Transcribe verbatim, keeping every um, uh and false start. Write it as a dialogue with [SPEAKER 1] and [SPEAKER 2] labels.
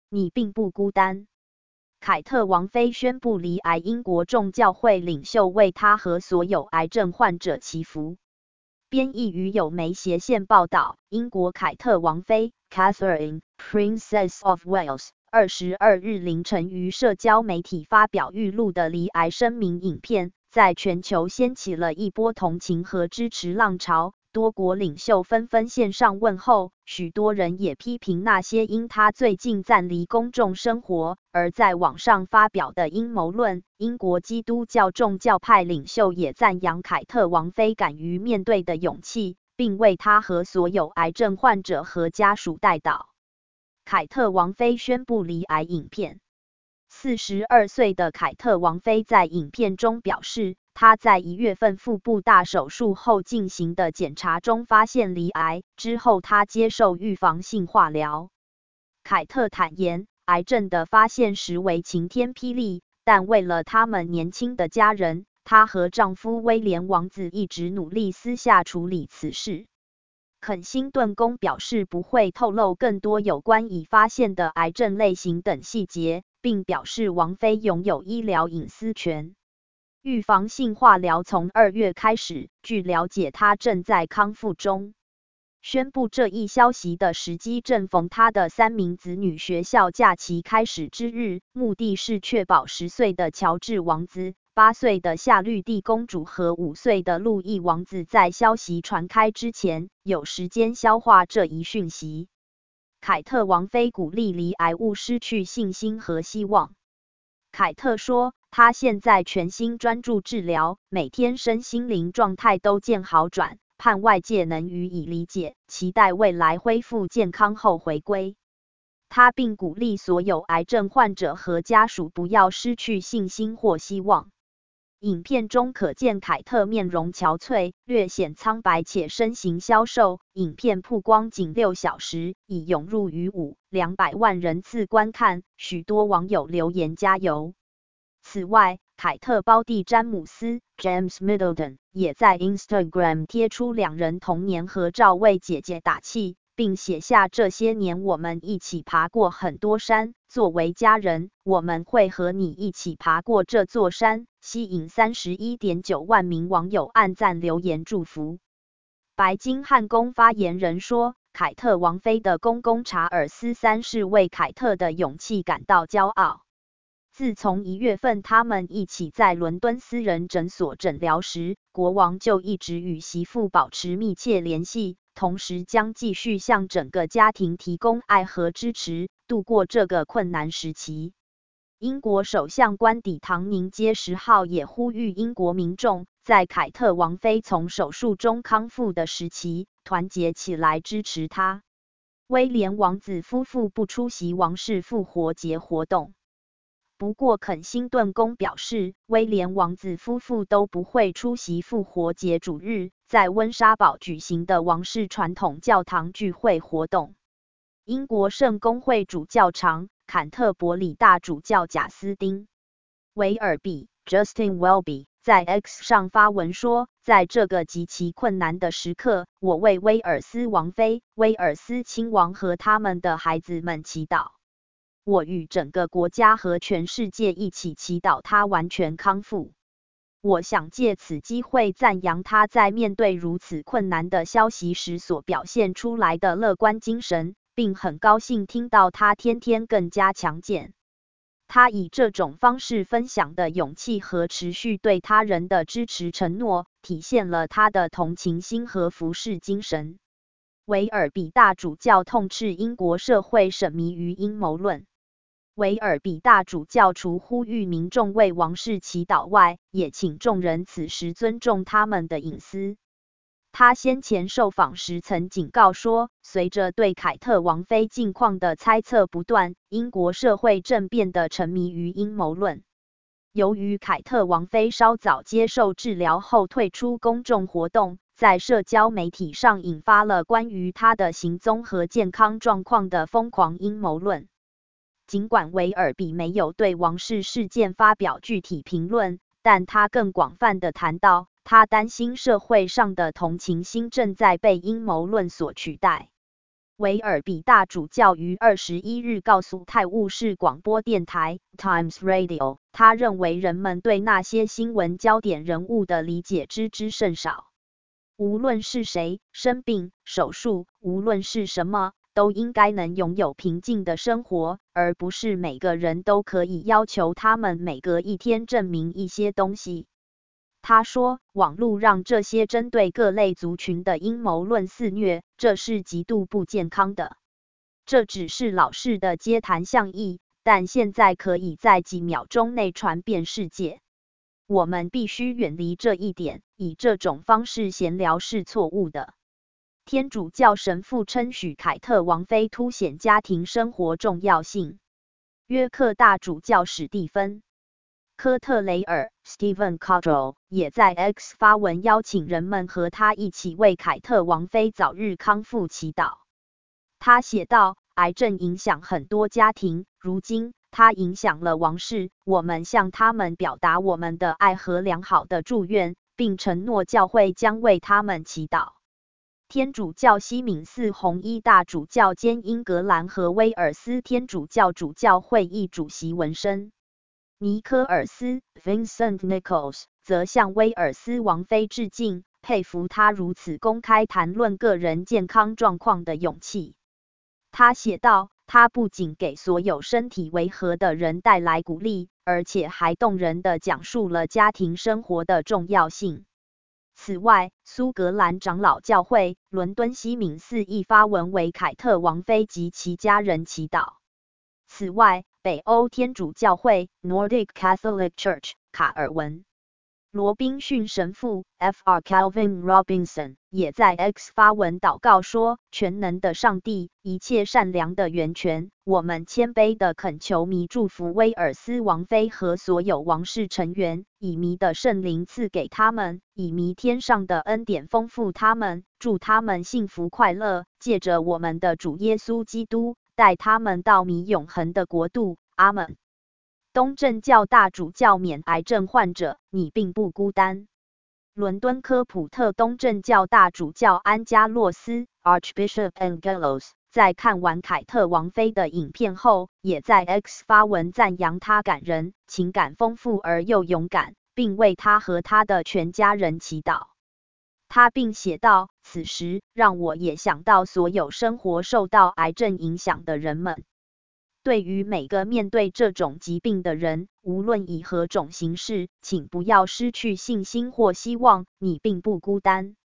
[SPEAKER 1] 你并不孤单。凯特王妃宣布罹癌，英国众教会领袖为她和所有癌症患者祈福。编译于有媒斜线报道，英国凯特王妃 Catherine Princess of Wales 二十二日凌晨于社交媒体发表预录的罹癌声明影片，在全球掀起了一波同情和支持浪潮。多国领袖纷纷线上问候，许多人也批评那些因他最近暂离公众生活而在网上发表的阴谋论。英国基督教众教派领袖也赞扬凯特王妃敢于面对的勇气，并为她和所有癌症患者和家属代祷。凯特王妃宣布罹癌影片。四十二岁的凯特王妃在影片中表示，她在一月份腹部大手术后进行的检查中发现罹癌，之后她接受预防性化疗。凯特坦言，癌症的发现时为晴天霹雳，但为了他们年轻的家人，她和丈夫威廉王子一直努力私下处理此事。肯辛顿宫表示不会透露更多有关已发现的癌症类型等细节，并表示王妃拥有医疗隐私权。预防性化疗从二月开始，据了解她正在康复中。宣布这一消息的时机正逢她的三名子女学校假期开始之日，目的是确保十岁的乔治王子、八岁的夏绿蒂公主和五岁的路易王子在消息传开之前有时间消化这一讯息。凯特王妃鼓励罹癌勿失去信心和希望。凯特说，她现在全心专注治疗，每天身心灵状态都见好转，盼外界能予以理解，期待未来恢复健康后回归。她并鼓励所有癌症患者和家属不要失去信心或希望。影片中可见凯特面容憔悴，略显苍白且身形消瘦。影片曝光仅六小时，已涌入逾五两百万人次观看，许多网友留言加油。此外，凯特胞弟詹姆斯 James Middleton 也在 Instagram 贴出两人童年合照，为姐姐打气，并写下这些年我们一起爬过很多山，作为家人，我们会和你一起爬过这座山，吸引 三十一点九万名网友按赞留言祝福。白金汉宫发言人说，凯特王妃的公公查尔斯三世为凯特的勇气感到骄傲。自从一月份他们一起在伦敦私人诊所诊疗时，国王就一直与媳妇保持密切联系，同时将继续向整个家庭提供爱和支持，度过这个困难时期。英国首相官邸唐宁街十号也呼吁英国民众，在凯特王妃从手术中康复的时期，团结起来支持她。威廉王子夫妇不出席王室复活节活动。不过肯辛顿宫表示，威廉王子夫妇都不会出席复活节主日在温莎堡举行的王室传统教堂聚会活动。英国圣公会主教长坎特伯里大主教贾斯汀·维尔比 Justin Welby 在 X 上发文说，在这个极其困难的时刻，我为威尔斯王妃、威尔斯亲王和他们的孩子们祈祷。我与整个国家和全世界一起祈祷他完全康复。我想借此机会赞扬他在面对如此困难的消息时所表现出来的乐观精神，并很高兴听到他天天更加强健。他以这种方式分享的勇气和持续对他人的支持承诺，体现了他的同情心和服侍精神。维尔比大主教痛斥英国社会沉迷于阴谋论。维尔比大主教除呼吁民众为王室祈祷外，也请众人此时尊重他们的隐私。他先前受访时曾警告说，随着对凯特王妃近况的猜测不断，英国社会正变得沉迷于阴谋论。由于凯特王妃稍早接受治疗后退出公众活动，在社交媒体上引发了关于她的行踪和健康状况的疯狂阴谋论。尽管维尔比没有对王室事件发表具体评论，但他更广泛地谈到，他担心社会上的同情心正在被阴谋论所取代。 维尔比大主教于二十一日告诉泰晤士广播电台 Times Radio， 他认为人们对那些新闻焦点人物的理解知之甚少。无论是谁生病、手术，无论是什么，都应该能拥有平静的生活，而不是每个人都可以要求他们每隔一天证明一些东西。他说，网络让这些针对各类族群的阴谋论肆虐，这是极度不健康的。这只是老式的街谈巷议，但现在可以在几秒钟内传遍世界。我们必须远离这一点，以这种方式闲聊是错误的。天主教神父称许凯特王妃凸显家庭生活重要性。约克大主教史蒂芬科特雷尔 Stephen Cottrell 也在 X 发文邀请人们和他一起为凯特王妃早日康复祈祷。他写道，癌症影响很多家庭，如今它影响了王室，我们向他们表达我们的爱和良好的祝愿，并承诺教会将为他们祈祷。天主教西敏寺红衣大主教兼英格兰和威尔斯天主教主教会议主席文森尼科尔斯 Vincent Nichols 则向威尔斯王妃致敬，佩服他如此公开谈论个人健康状况的勇气。他写道，他不仅给所有身体违和的人带来鼓励，而且还动人地讲述了家庭生活的重要性。此外，苏格兰长老教会伦敦西敏寺亦发文为凯特王妃及其家人祈祷。此外，北欧天主教会 Nordic Catholic Church 卡尔文罗宾逊神父 F R Calvin Robinson 也在 X 发文祷告说，全能的上帝，一切善良的源泉，我们谦卑地恳求祢祝福威尔斯王妃和所有王室成员，以祢的圣灵赐给他们，以祢天上的恩典丰富他们，祝他们幸福快乐，借着我们的主耶稣基督，带他们到祢永恒的国度。阿们。东正教大主教勉癌症患者，你并不孤单。伦敦科普特东正教大主教安加洛斯 Archbishop Angelos 在看完凯特王妃的影片后，也在 X 发文赞扬她感人、情感丰富而又勇敢，并为她和她的全家人祈祷。他并写道，此时让我也想到所有生活受到癌症影响的人们。对于每个面对这种疾病的人，无论以何种形式，请不要失去信心或希望，你并不孤单。